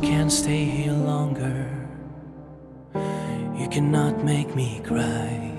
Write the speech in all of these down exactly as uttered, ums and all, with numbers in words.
can't stay here longer. You cannot make me cry,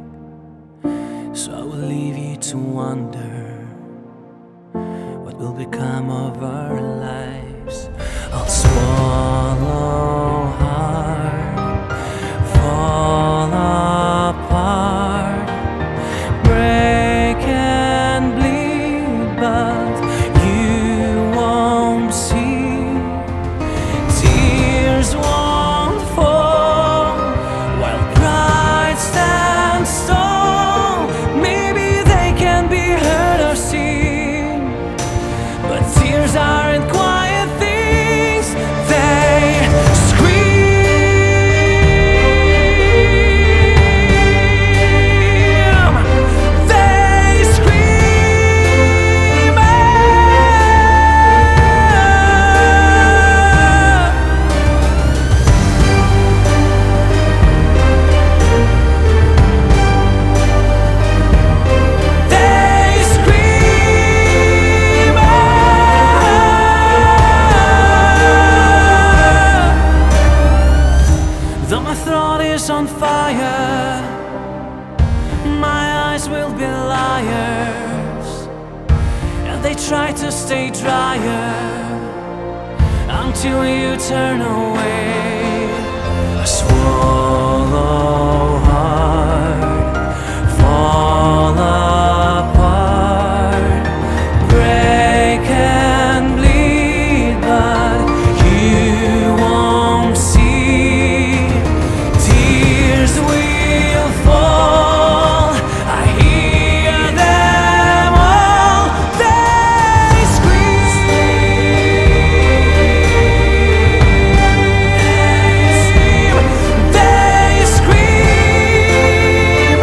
so I will leave you to wonder what will become of our lives. I'll swallow hard, fall apart, break and bleed, but you won't see. Tears won't fall while pride stands tall. Maybe they can be heard or seen, but tears aren't quiet things. They scream. They scream. They scream. Though my throat is on fire, my eyes will be liars, and they try to stay drier until you turn away. I swallow hard, fall apart, break and bleed, but you won't see. Tears will fall, I hear them all. They scream. They scream.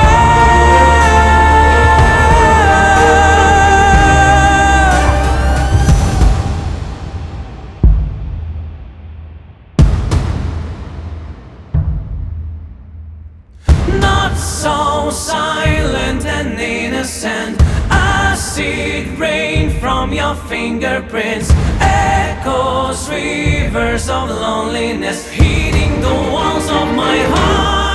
Not so silent and innocent. Acid rain from your fingerprints, echoes, rivers of loneliness, hitting the walls of my heart.